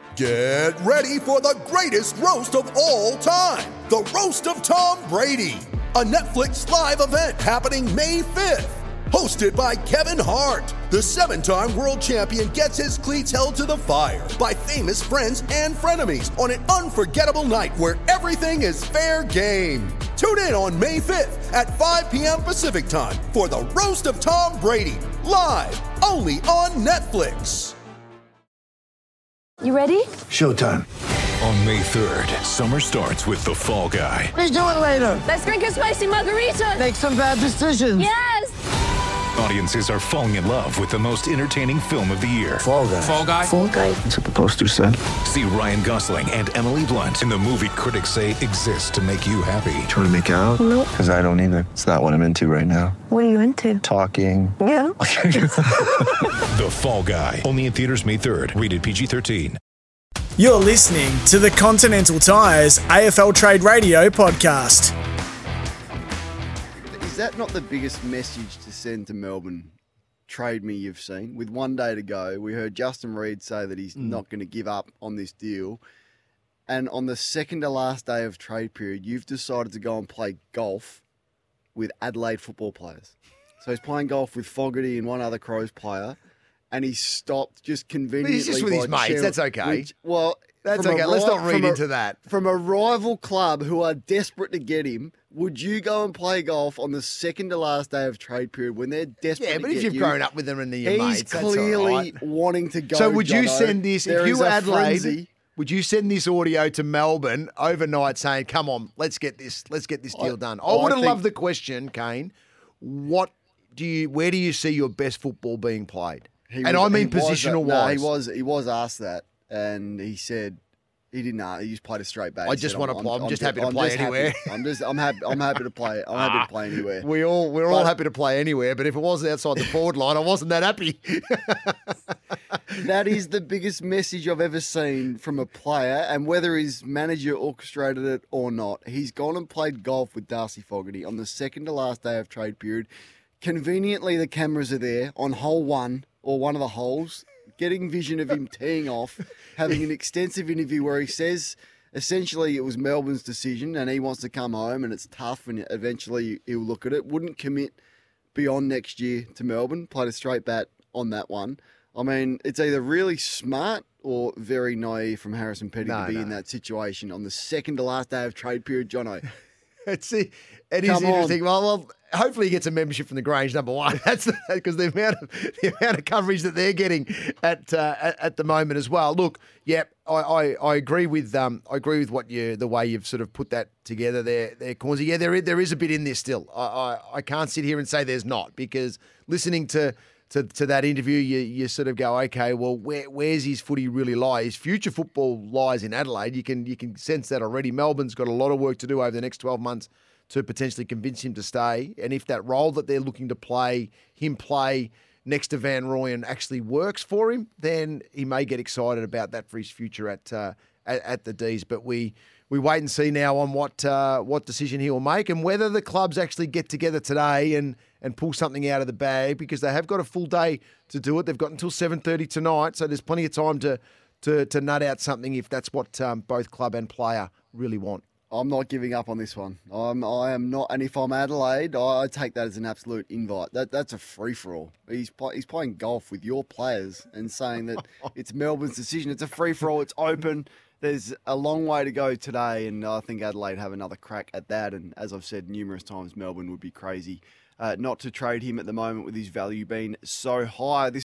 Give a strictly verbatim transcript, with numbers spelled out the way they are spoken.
Get ready for the greatest roast of all time, the Roast of Tom Brady, a Netflix live event happening May fifth. Hosted by Kevin Hart, the seven-time world champion gets his cleats held to the fire by famous friends and frenemies on an unforgettable night where everything is fair game. Tune in on May fifth at five p.m. Pacific time for the Roast of Tom Brady, live only on Netflix. You ready? Showtime. On May third, summer starts with The Fall Guy. Let's do it later. Let's drink a spicy margarita. Make some bad decisions. Yes! Audiences are falling in love with the most entertaining film of the year. Fall Guy. Fall Guy? Fall Guy. That's what the poster said. See Ryan Gosling and Emily Blunt in the movie critics say exists to make you happy. Trying to make it out? Nope. Because I don't either. It's not what I'm into right now. What are you into? Talking. Yeah. The Fall Guy. Only in theaters May third. Rated P G thirteen. You're listening to the Continental Tires A F L Trade Radio podcast. Is that not the biggest message to send to Melbourne? Trade me, you've seen. With one day to go, we heard Justin Reid say that he's mm. not going to give up on this deal. And on the second to last day of trade period, you've decided to go and play golf with Adelaide football players. So he's playing golf with Fogarty and one other Crows player. And he stopped just conveniently. He's just with his mates. Cheryl, That's okay. Which, well, that's okay. Let's not read a, into that. From a rival club who are desperate to get him, would you go and play golf on the second to last day of trade period when they're desperate yeah, to but get if you've you? grown up with them and they're your He's mates, that's all clearly right. wanting to go. So would you Jono. send this, There if you is were a Adelaide, frenzy. would you send this audio to Melbourne overnight saying, come on, let's get this, let's get this deal I, done? I, I would have think, loved the question, Kane. What do you, where do you see your best football being played? He and was, I mean was, positional no, wise. he was he was asked that, and he said he didn't. He just played a straight bat. I He just said, want to I'm, play. I'm, I'm just I'm happy to I'm play just anywhere. Happy. I'm just I'm happy. I'm happy to play. I'm happy to play anywhere. We all we're but, all happy to play anywhere, but if it wasn't outside the forward line, I wasn't that happy. That is the biggest message I've ever seen from a player, and whether his manager orchestrated it or not, he's gone and played golf with Darcy Fogarty on the second to last day of trade period. Conveniently, the cameras are there on hole one or one of the holes, getting vision of him teeing off, having an extensive interview where he says essentially it was Melbourne's decision and he wants to come home and it's tough and eventually he'll look at it. Wouldn't commit beyond next year to Melbourne, played a straight bat on that one. I mean, it's either really smart or very naive from Harrison Petty no, to be no. in that situation on the second to last day of trade period, Jono. It's it is Come interesting. Well, well, hopefully he gets a membership from the Grange. Number one, that's because the, the amount of the amount of coverage that they're getting at uh, at, at the moment as well. Look, yep, I, I, I agree with um I agree with what you the way you've sort of put that together there, there, Cornsey. Yeah, there is, there is a bit in this still. I, I I can't sit here and say there's not, because listening to. To, to that interview, you you sort of go, okay, well, where where's his footy really lie? His future football lies in Adelaide. You can you can sense that already. Melbourne's got a lot of work to do over the next twelve months to potentially convince him to stay. And if that role that they're looking to play, him play next to Van Rooyen actually works for him, then he may get excited about that for his future at uh, at, at the D's. But we we wait and see now on what uh, what decision he will make and whether the clubs actually get together today and. and pull something out of the bag, because they have got a full day to do it. They've got until seven thirty tonight, so there's plenty of time to to, to nut out something if that's what um, both club and player really want. I'm not giving up on this one. I'm, I am not, and if I'm Adelaide, I, I take that as an absolute invite. That That's a free-for-all. He's, play, he's playing golf with your players and saying that it's Melbourne's decision. It's a free-for-all. It's open. There's a long way to go today, and I think Adelaide have another crack at that. And as I've said numerous times, Melbourne would be crazy Uh, not to trade him at the moment with his value being so high. This